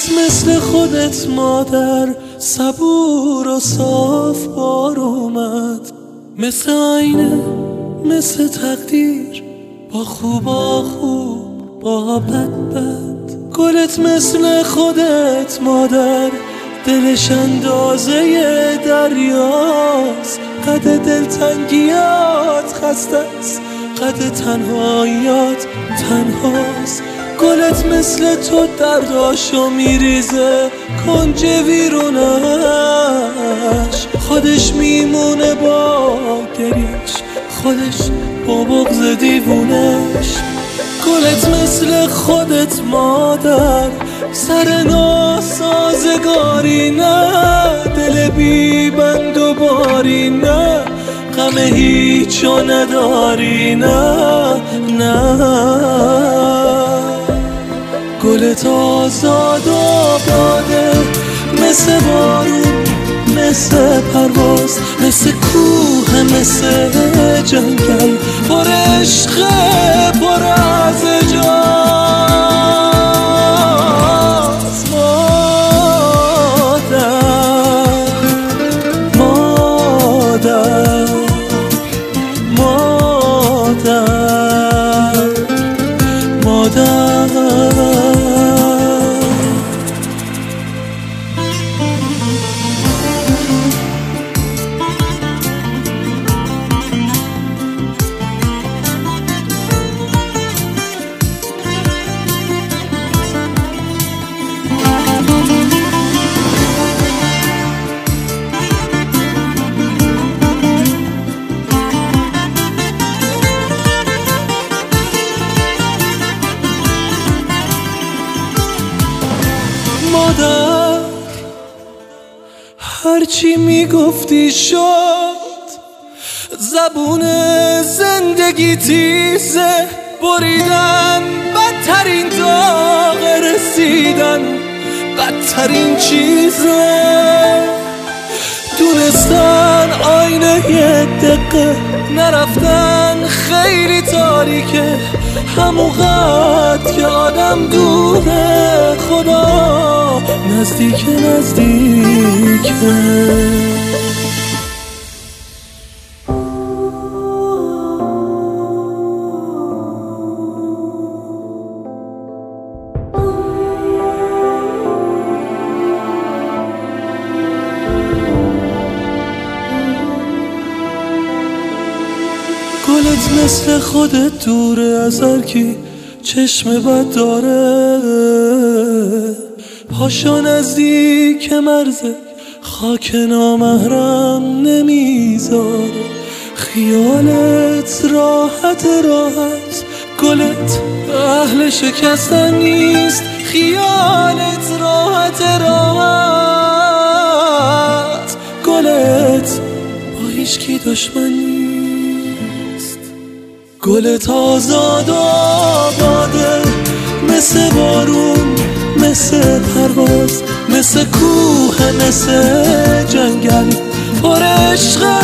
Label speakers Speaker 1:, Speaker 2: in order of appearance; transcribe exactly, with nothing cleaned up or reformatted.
Speaker 1: گلت مثل خودت مادر، صبور و صاف بار اومد، مثل آینه مثل تقدیر، با خوبا خوب با بد بد. گلت مثل خودت مادر، دلش اندازه دریاست، قد دلتنگیات خسته است، قد تنهاییات تنهاست. گلت مثل تو درداشو میریزه کنج ویرونش، خودش میمونه با گریش، خودش با بغض دیوونش. گلت مثل خودت مادر، سر ناسازگاری نه، دل بی بند و باری نه، غم هیچو نداری نه نه. گلت آزاد و آباده، مثل بارون مثل پرواز، مثل کوه مثل جنگل، پر عشق پر از اجاز. مادر مادر مادر مادر. مادر هرچی میگفتی شد، زبون زندگی تیزه، بریدن بدترین داغ رسیدن بدترین چیزه. دونستن آینه یه دقیقه، نرفتن خیلی تاریکه، هموقت که آدم دوره خدا نزدیک نزدیکه. گلت مثل خودت دوره از هرکی چشم بد داره، پاشا نزدیک مرزه خاک نامحرم نمیذاره. خیالت راحت راحت، گلت اهل شکستن نیست، خیالت راحت راحت، گلت با هیچکی دشمن نیست. گلت آزاد و آباده، مثل بارون مثل پرواز، مثل کوه مثل جنگل، پر عشق